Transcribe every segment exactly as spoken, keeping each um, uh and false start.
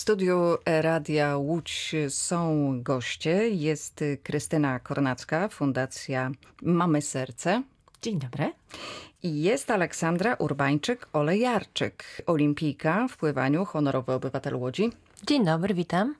studiu Radia Łódź są goście. Jest Krystyna Kornacka, Fundacja Mamy Serce. Dzień dobry. I jest Aleksandra Urbańczyk-Olejarczyk, olimpijka w pływaniu, honorowy obywatel Łodzi. Dzień dobry, witam.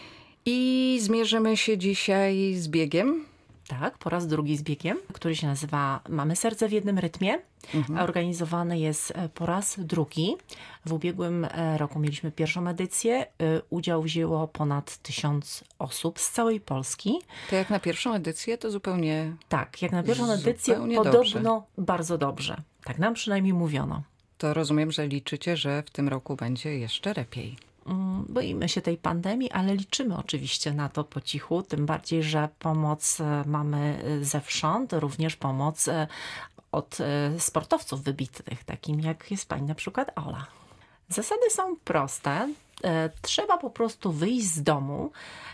I zmierzymy się dzisiaj z biegiem. Tak, po raz drugi z biegiem, który się nazywa Mamy Serce w jednym rytmie. Mhm. Organizowany jest po raz drugi. W ubiegłym roku mieliśmy pierwszą edycję. Udział wzięło ponad tysiąc osób z całej Polski. To jak na pierwszą edycję to zupełnie Tak, jak na pierwszą edycję podobno dobrze. Bardzo dobrze. Tak nam przynajmniej mówiono. To rozumiem, że liczycie, że w tym roku będzie jeszcze lepiej. Boimy się tej pandemii, ale liczymy oczywiście na to po cichu, tym bardziej, że pomoc mamy zewsząd, również pomoc od sportowców wybitnych, takim jak jest pani na przykład Ola. Zasady są proste. Trzeba po prostu wyjść z domu,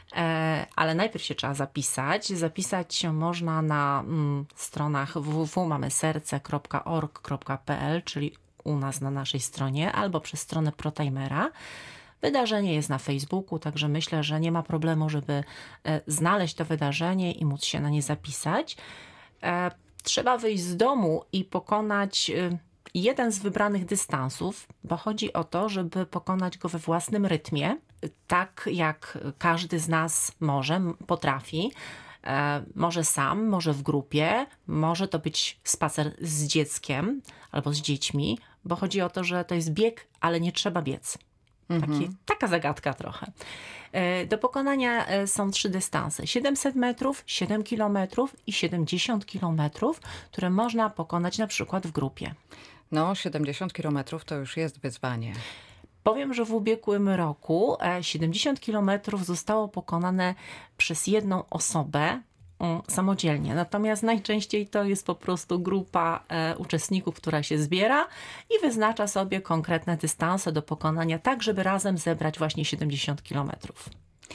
ale najpierw się trzeba zapisać. Zapisać się można na stronach w w w kropka mamy serce kropka org kropka p l, czyli u nas na naszej stronie, albo przez stronę ProTimera. Wydarzenie jest na Facebooku, także myślę, że nie ma problemu, żeby znaleźć to wydarzenie i móc się na nie zapisać. Trzeba wyjść z domu i pokonać jeden z wybranych dystansów, bo chodzi o to, żeby pokonać go we własnym rytmie, tak jak każdy z nas może, potrafi. Może sam, może w grupie, może to być spacer z dzieckiem albo z dziećmi, bo chodzi o to, że to jest bieg, ale nie trzeba biec. Taki, mhm. Taka zagadka trochę. Do pokonania są trzy dystanse. siedemset metrów, siedem kilometrów i siedemdziesiąt kilometrów, które można pokonać na przykład w grupie. No, siedemdziesiąt kilometrów to już jest wyzwanie. Powiem, że w ubiegłym roku siedemdziesiąt kilometrów zostało pokonane przez jedną osobę samodzielnie. Natomiast najczęściej to jest po prostu grupa e, uczestników, która się zbiera i wyznacza sobie konkretne dystanse do pokonania, tak żeby razem zebrać właśnie siedemdziesiąt kilometrów.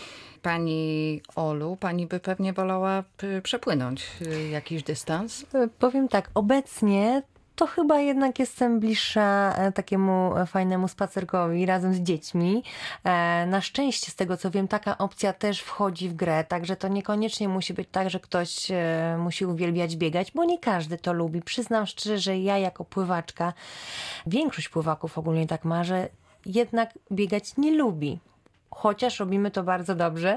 Pani Olu, pani by pewnie wolała przepłynąć jakiś dystans? Powiem tak, obecnie to chyba jednak jestem bliższa takiemu fajnemu spacerkowi razem z dziećmi. Na szczęście, z tego co wiem, taka opcja też wchodzi w grę, także to niekoniecznie musi być tak, że ktoś musi uwielbiać biegać, bo nie każdy to lubi. Przyznam szczerze, że ja jako pływaczka, większość pływaków ogólnie tak ma, że jednak biegać nie lubi. Chociaż robimy to bardzo dobrze.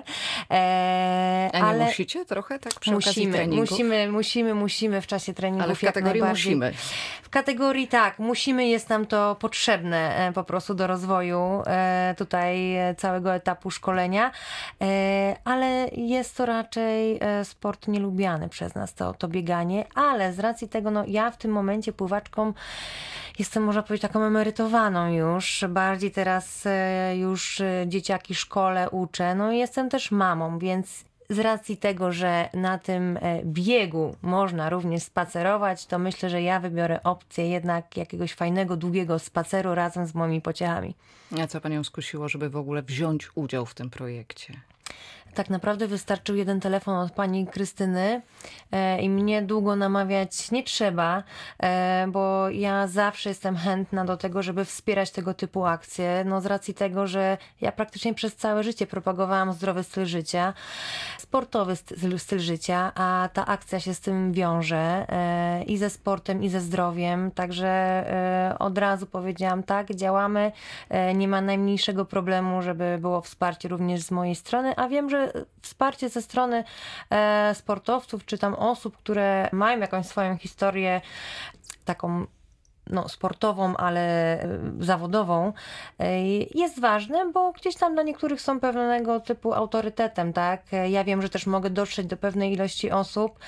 E, A nie ale musicie trochę tak przy musimy, okazji treningów? Musimy, musimy, musimy w czasie treningów. Ale w kategorii musimy. W kategorii tak, musimy, jest nam to potrzebne po prostu do rozwoju e, tutaj całego etapu szkolenia, e, ale jest to raczej sport nielubiany przez nas, to, to bieganie, ale z racji tego, no ja w tym momencie pływaczką jestem, można powiedzieć, taką emerytowaną już. Bardziej teraz już dzieciaki w szkole uczę. No i jestem też mamą, więc z racji tego, że na tym biegu można również spacerować, to myślę, że ja wybiorę opcję jednak jakiegoś fajnego, długiego spaceru razem z moimi pociechami. A co panią skusiło, żeby w ogóle wziąć udział w tym projekcie? Tak naprawdę wystarczył jeden telefon od pani Krystyny e, i mnie długo namawiać nie trzeba, e, bo ja zawsze jestem chętna do tego, żeby wspierać tego typu akcje. No z racji tego, że ja praktycznie przez całe życie propagowałam zdrowy styl życia, sportowy styl, styl życia, a ta akcja się z tym wiąże e, i ze sportem, i ze zdrowiem. Także e, od razu powiedziałam tak, działamy, e, nie ma najmniejszego problemu, żeby było wsparcie również z mojej strony, a wiem, że wsparcie ze strony e, sportowców, czy tam osób, które mają jakąś swoją historię taką no, sportową, ale zawodową, e, jest ważne, bo gdzieś tam dla niektórych są pewnego typu autorytetem, tak? Ja wiem, że też mogę dotrzeć do pewnej ilości osób,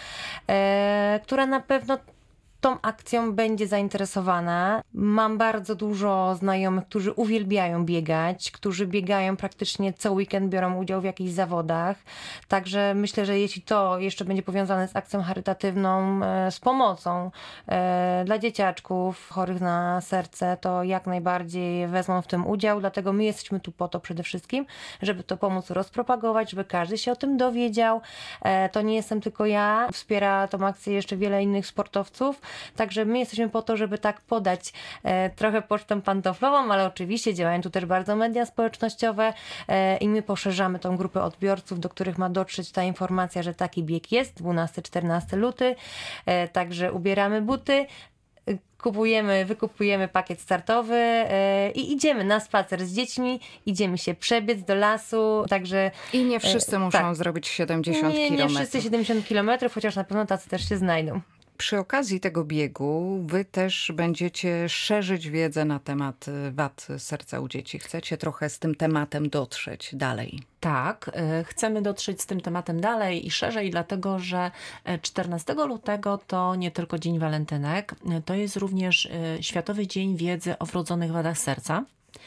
e, która na pewno tą akcją będzie zainteresowana. Mam bardzo dużo znajomych, którzy uwielbiają biegać, którzy biegają praktycznie co weekend, biorą udział w jakichś zawodach. Także myślę, że jeśli to jeszcze będzie powiązane z akcją charytatywną, z pomocą dla dzieciaczków chorych na serce, to jak najbardziej wezmą w tym udział. Dlatego my jesteśmy tu po to przede wszystkim, żeby to pomóc rozpropagować, żeby każdy się o tym dowiedział. To nie jestem tylko ja. Wspiera tą akcję jeszcze wiele innych sportowców. Także my jesteśmy po to, żeby tak podać e, trochę pocztą pantoflową, ale oczywiście działają tu też bardzo media społecznościowe e, i my poszerzamy tą grupę odbiorców, do których ma dotrzeć ta informacja, że taki bieg jest, dwunasty czternasty luty, e, także ubieramy buty, kupujemy, wykupujemy pakiet startowy yy, i idziemy na spacer z dziećmi, idziemy się przebiec do lasu, także... I nie wszyscy yy, muszą tak. zrobić siedemdziesiąt nie, kilometrów. Nie wszyscy siedemdziesiąt kilometrów, chociaż na pewno tacy też się znajdą. Przy okazji tego biegu wy też będziecie szerzyć wiedzę na temat wad serca u dzieci. Chcecie trochę z tym tematem dotrzeć dalej. Tak, y, chcemy dotrzeć z tym tematem dalej i szerzej, dlatego że czternastego lutego to nie tylko Dzień Walentynek, y, to jest również y, Światowy Dzień Wiedzy o wrodzonych wadach serca.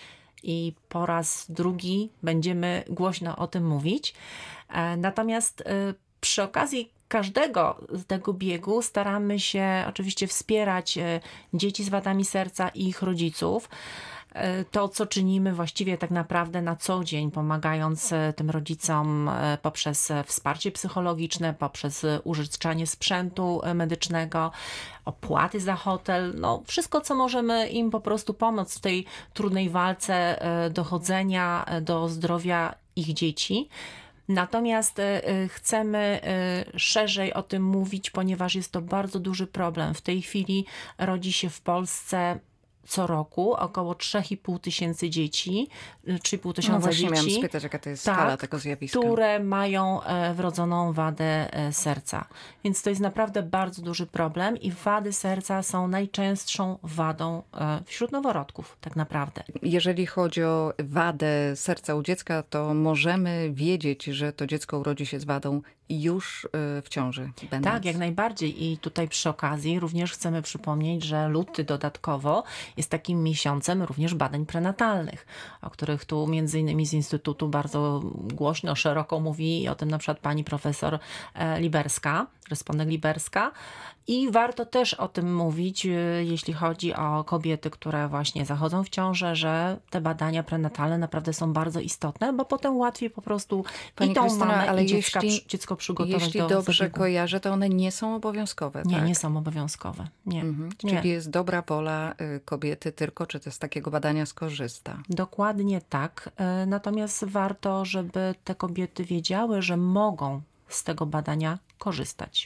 I po raz drugi będziemy głośno o tym mówić. E, natomiast y, przy okazji każdego z tego biegu staramy się oczywiście wspierać y, dzieci z wadami serca i ich rodziców. To, co czynimy właściwie tak naprawdę na co dzień, pomagając tym rodzicom poprzez wsparcie psychologiczne, poprzez użyczanie sprzętu medycznego, opłaty za hotel, no wszystko, co możemy im po prostu pomóc w tej trudnej walce dochodzenia do zdrowia ich dzieci. Natomiast chcemy szerzej o tym mówić, ponieważ jest to bardzo duży problem. W tej chwili rodzi się w Polsce co roku około trzy i pół tysięcy dzieci, trzy i pół tysiąca no właśnie dzieci, miałam spytać, jaka to jest tak, skala tego zjawiska. które mają e, wrodzoną wadę e, serca. Więc to jest naprawdę bardzo duży problem i wady serca są najczęstszą wadą e, wśród noworodków tak naprawdę. Jeżeli chodzi o wadę serca u dziecka, to możemy wiedzieć, że to dziecko urodzi się z wadą już w ciąży będąc. Tak, jak najbardziej. I tutaj przy okazji również chcemy przypomnieć, że luty dodatkowo jest takim miesiącem również badań prenatalnych, o których tu między innymi z Instytutu bardzo głośno, szeroko mówi o tym na przykład pani profesor Liberska, respondent Liberska. I warto też o tym mówić, jeśli chodzi o kobiety, które właśnie zachodzą w ciążę, że te badania prenatalne naprawdę są bardzo istotne, bo potem łatwiej po prostu Pani i tą Krystyna, mamę, ale i dziecka, jeśli, dziecko przygotować jeśli do dobrze zabiegu. kojarzę, to one nie są obowiązkowe. Nie, tak? nie są obowiązkowe. Nie. Mhm. nie. Czyli jest dobra wola kobiety tylko, czy to z takiego badania skorzysta. Dokładnie tak. Natomiast warto, żeby te kobiety wiedziały, że mogą z tego badania korzystać.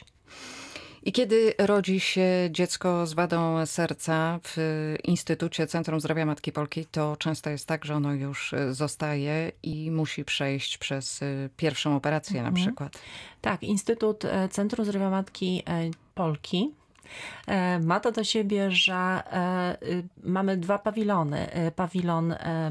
I kiedy rodzi się dziecko z wadą serca w Instytucie Centrum Zdrowia Matki Polki, to często jest tak, że ono już zostaje i musi przejść przez pierwszą operację na przykład. Tak, Instytut Centrum Zdrowia Matki Polki ma to do siebie, że mamy dwa pawilony. Pawilon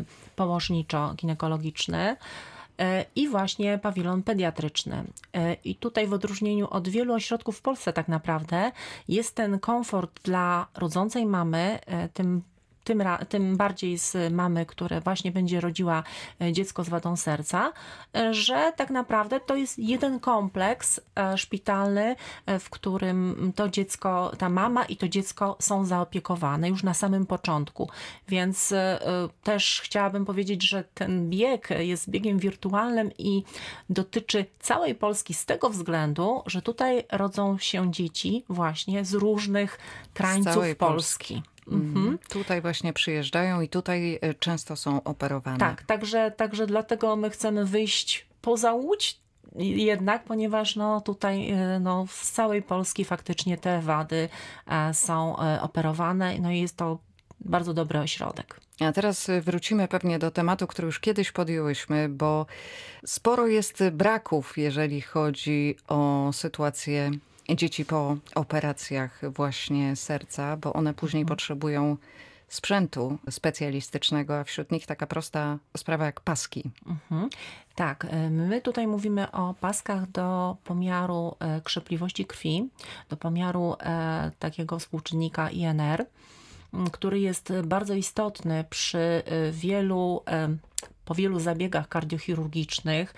położniczo-ginekologiczny i właśnie pawilon pediatryczny. I tutaj w odróżnieniu od wielu ośrodków w Polsce tak naprawdę jest ten komfort dla rodzącej mamy, tym Tym, tym bardziej z mamy, która właśnie będzie rodziła dziecko z wadą serca, że tak naprawdę to jest jeden kompleks szpitalny, w którym to dziecko, ta mama i to dziecko są zaopiekowane już na samym początku. Więc też chciałabym powiedzieć, że ten bieg jest biegiem wirtualnym i dotyczy całej Polski z tego względu, że tutaj rodzą się dzieci właśnie z różnych krańców Polski. Polski. Mhm. Tutaj właśnie przyjeżdżają i tutaj często są operowane. Tak, także, także dlatego my chcemy wyjść poza Łódź jednak, ponieważ no tutaj no, z całej Polski faktycznie te wady są operowane, no i jest to bardzo dobry ośrodek. A teraz wrócimy pewnie do tematu, który już kiedyś podjęłyśmy, bo sporo jest braków, jeżeli chodzi o sytuację dzieci po operacjach właśnie serca, bo one później mhm. potrzebują sprzętu specjalistycznego, a wśród nich taka prosta sprawa jak paski. Mhm. Tak, my tutaj mówimy o paskach do pomiaru krzepliwości krwi, do pomiaru e, takiego współczynnika I N R, który jest bardzo istotny przy wielu, e, po wielu zabiegach kardiochirurgicznych,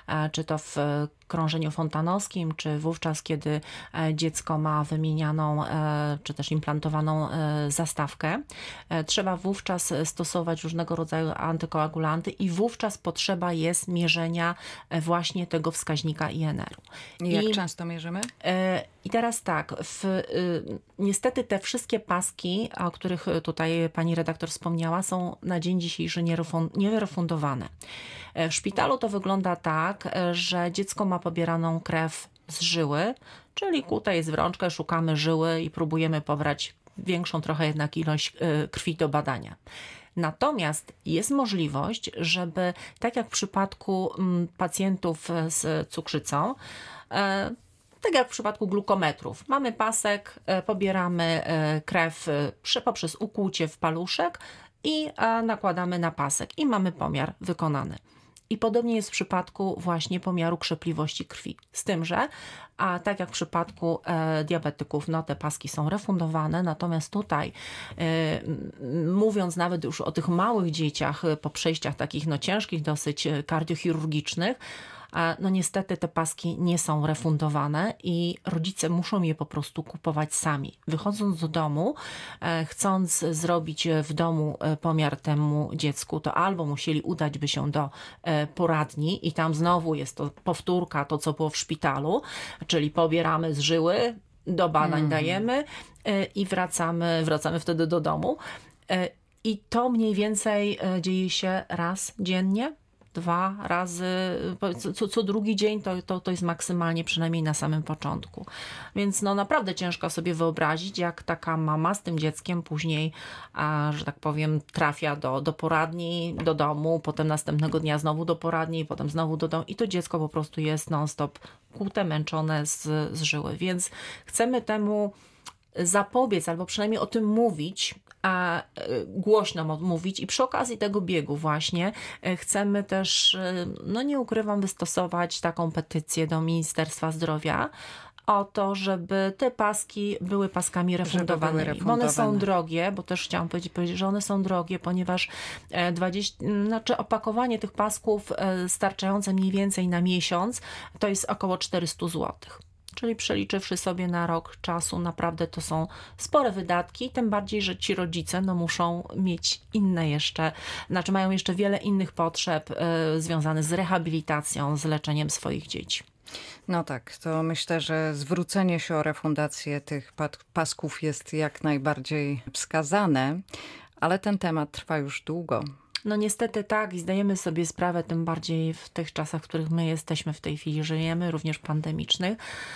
czy to w krążeniu fontanowskim, czy wówczas, kiedy dziecko ma wymienianą, czy też implantowaną zastawkę. Trzeba wówczas stosować różnego rodzaju antykoagulanty i wówczas potrzeba jest mierzenia właśnie tego wskaźnika I N R u. I jak I, często mierzymy? I teraz tak, w, niestety te wszystkie paski, o których tutaj pani redaktor wspomniała, są na dzień dzisiejszy nierefundowane. W szpitalu to wygląda tak, że dziecko ma pobieraną krew z żyły, czyli kuta jest w rączkę, szukamy żyły i próbujemy pobrać większą trochę jednak ilość krwi do badania. Natomiast jest możliwość, żeby tak jak w przypadku pacjentów z cukrzycą, tak jak w przypadku glukometrów, mamy pasek, pobieramy krew poprzez ukłucie w paluszek i nakładamy na pasek i mamy pomiar wykonany. I podobnie jest w przypadku właśnie pomiaru krzepliwości krwi. Z tym, że a tak jak w przypadku e, diabetyków, no te paski są refundowane, natomiast tutaj e, mówiąc nawet już o tych małych dzieciach po przejściach takich no ciężkich, dosyć kardiochirurgicznych, no niestety te paski nie są refundowane i rodzice muszą je po prostu kupować sami. Wychodząc do domu, chcąc zrobić w domu pomiar temu dziecku, to albo musieli udać by się do poradni i tam znowu jest to powtórka, to co było w szpitalu, czyli pobieramy z żyły, do badań mm. dajemy i wracamy, wracamy wtedy do domu. I to mniej więcej dzieje się raz dziennie. Dwa razy, co, co drugi dzień to, to, to jest maksymalnie, przynajmniej na samym początku. Więc no naprawdę ciężko sobie wyobrazić, jak taka mama z tym dzieckiem później, a, że tak powiem, trafia do, do poradni, do domu, potem następnego dnia znowu do poradni, potem znowu do domu i to dziecko po prostu jest non-stop kłute, męczone z, z żyły. Więc chcemy temu zapobiec, albo przynajmniej o tym mówić, a głośno mówić i przy okazji tego biegu właśnie chcemy też, no nie ukrywam, wystosować taką petycję do Ministerstwa Zdrowia o to, żeby te paski były paskami refundowanymi. Bo one są drogie, bo też chciałam powiedzieć, powiedzieć, że one są drogie, ponieważ dwadzieścia, znaczy opakowanie tych pasków starczające mniej więcej na miesiąc to jest około czterysta złotych. Czyli przeliczywszy sobie na rok czasu, naprawdę to są spore wydatki, tym bardziej, że ci rodzice no, muszą mieć inne jeszcze, znaczy mają jeszcze wiele innych potrzeb y, związanych z rehabilitacją, z leczeniem swoich dzieci. No tak, to myślę, że zwrócenie się o refundację tych pasków jest jak najbardziej wskazane, ale ten temat trwa już długo. No niestety tak i zdajemy sobie sprawę, tym bardziej w tych czasach, w których my jesteśmy w tej chwili, żyjemy, również pandemicznych,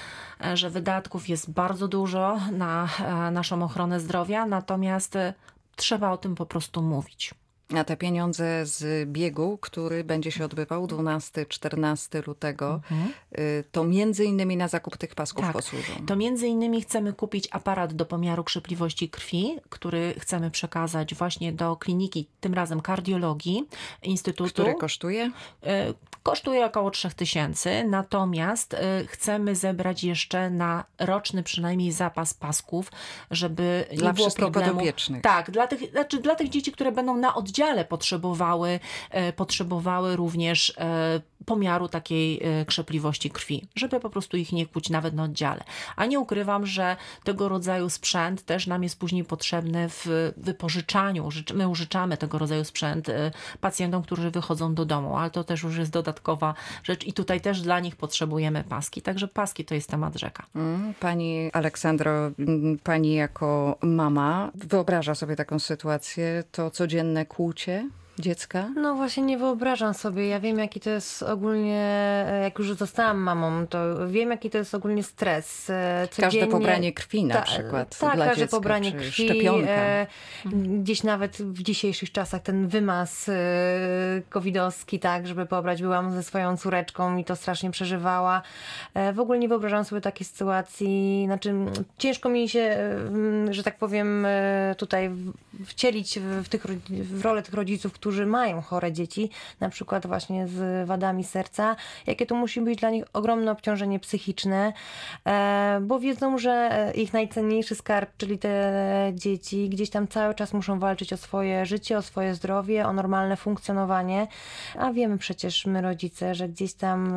że wydatków jest bardzo dużo na naszą ochronę zdrowia, natomiast trzeba o tym po prostu mówić. A te pieniądze z biegu, który będzie się odbywał dwunastego czternastego lutego, mhm. to między innymi na zakup tych pasków tak, posłużą. To między innymi chcemy kupić aparat do pomiaru krzepliwości krwi, który chcemy przekazać właśnie do kliniki, tym razem kardiologii Instytutu. Który kosztuje? Kosztuje około trzech tysięcy, natomiast chcemy zebrać jeszcze na roczny przynajmniej zapas pasków, żeby nie dla było wszystkich problemu. podopiecznych. Tak, dla tych, znaczy dla tych dzieci, które będą na oddziale potrzebowały, e, potrzebowały również e, pomiaru takiej e, krzepliwości krwi, żeby po prostu ich nie kłuć nawet na oddziale. A nie ukrywam, że tego rodzaju sprzęt też nam jest później potrzebny w wypożyczaniu. My użyczamy tego rodzaju sprzęt e, pacjentom, którzy wychodzą do domu, ale to też już jest dodatkowa rzecz i tutaj też dla nich potrzebujemy paski. Także paski to jest temat rzeka. Pani Aleksandro, pani jako mama wyobraża sobie taką sytuację, to codzienne kłucie dziecka? No właśnie nie wyobrażam sobie. Ja wiem, jaki to jest ogólnie, jak już zostałam mamą, to wiem, jaki to jest ogólnie stres. Codziennie, każde pobranie krwi na ta, przykład tak, dla każde dziecka, pobranie czy krwi. szczepionka. E, gdzieś nawet w dzisiejszych czasach ten wymaz e, covidowski, tak, żeby pobrać. Byłam ze swoją córeczką i to strasznie przeżywała. E, w ogóle nie wyobrażam sobie takiej sytuacji. Znaczy ciężko mi się, e, że tak powiem, e, tutaj wcielić w, tych, w rolę tych rodziców, którzy mają chore dzieci, na przykład właśnie z wadami serca, jakie to musi być dla nich ogromne obciążenie psychiczne, bo wiedzą, że ich najcenniejszy skarb, czyli te dzieci, gdzieś tam cały czas muszą walczyć o swoje życie, o swoje zdrowie, o normalne funkcjonowanie, a wiemy przecież my rodzice, że gdzieś tam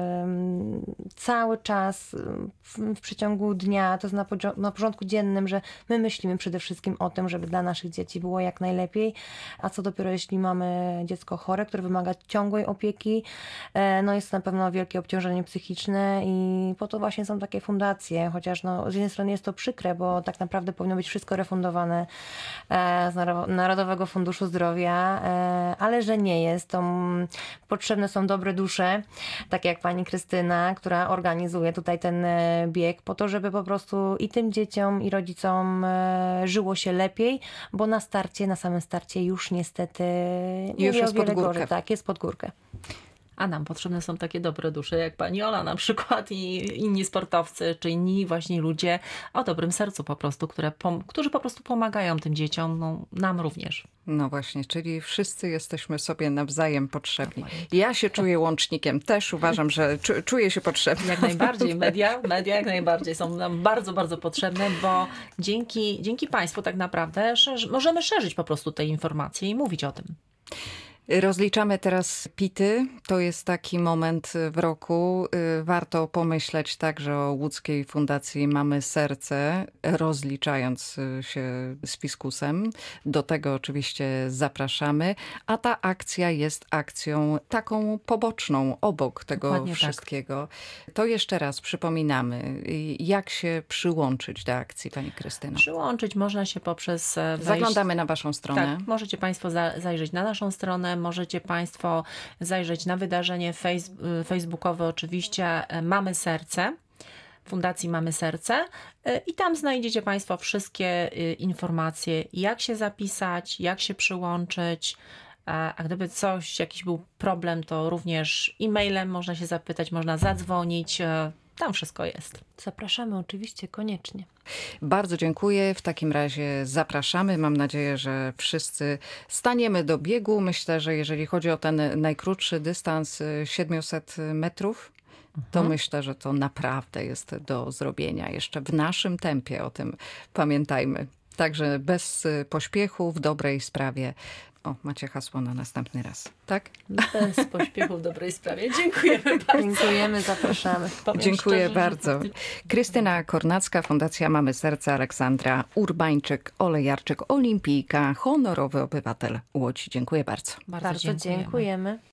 cały czas w, w przeciągu dnia, to jest na, na porządku dziennym, że my myślimy przede wszystkim o tym, żeby dla naszych dzieci było jak najlepiej, a co dopiero jeśli mamy dziecko chore, które wymaga ciągłej opieki, no jest to na pewno wielkie obciążenie psychiczne i po to właśnie są takie fundacje, chociaż no, z jednej strony jest to przykre, bo tak naprawdę powinno być wszystko refundowane z Narodowego Funduszu Zdrowia, ale że nie jest, to potrzebne są dobre dusze, tak jak pani Krystyna, która organizuje tutaj ten bieg po to, żeby po prostu i tym dzieciom, i rodzicom żyło się lepiej, bo na starcie, na samym starcie już niestety już jest pod górkę. Gorzej. Tak, jest pod górkę. A nam potrzebne są takie dobre dusze, jak pani Ola na przykład i inni sportowcy, czy inni właśnie ludzie o dobrym sercu po prostu, które pom- którzy po prostu pomagają tym dzieciom, no, nam również. No właśnie, czyli wszyscy jesteśmy sobie nawzajem potrzebni. Ja się czuję łącznikiem, też uważam, że czu- czuję się potrzebna. Jak najbardziej, media, media jak najbardziej są nam bardzo, bardzo potrzebne, bo dzięki, dzięki państwu tak naprawdę szerzy- możemy szerzyć po prostu te informacje i mówić o tym. Rozliczamy teraz pity. To jest taki moment w roku. Warto pomyśleć także o Łódzkiej Fundacji Mamy Serce, rozliczając się z fiskusem. Do tego oczywiście zapraszamy. A ta akcja jest akcją taką poboczną, obok tego Dokładnie wszystkiego. Tak. To jeszcze raz przypominamy, jak się przyłączyć do akcji, pani Krystyno. Przyłączyć można się poprzez wejść... Zaglądamy na waszą stronę. Tak, możecie państwo za- zajrzeć na naszą stronę. Możecie państwo zajrzeć na wydarzenie fejs- facebookowe oczywiście Mamy Serce, Fundacji Mamy Serce i tam znajdziecie państwo wszystkie informacje, jak się zapisać, jak się przyłączyć. A gdyby coś, jakiś był problem, to również e-mailem można się zapytać, można zadzwonić. Tam wszystko jest. Zapraszamy oczywiście, koniecznie. Bardzo dziękuję. W takim razie zapraszamy. Mam nadzieję, że wszyscy staniemy do biegu. Myślę, że jeżeli chodzi o ten najkrótszy dystans siedemset metrów, to mhm. myślę, że to naprawdę jest do zrobienia jeszcze w naszym tempie. O tym pamiętajmy. Także bez pośpiechu, w dobrej sprawie. O, macie hasło na następny raz, tak? Bez pośpiechu w dobrej sprawie. Dziękujemy bardzo. Dziękujemy, zapraszamy. Powiem Dziękuję szczerze, bardzo. Że... Krystyna Kornacka, Fundacja Mamy Serca, Aleksandra Urbańczyk, Olejarczyk, olimpijka, honorowy obywatel Łodzi. Dziękuję bardzo. Bardzo, bardzo dziękujemy. dziękujemy.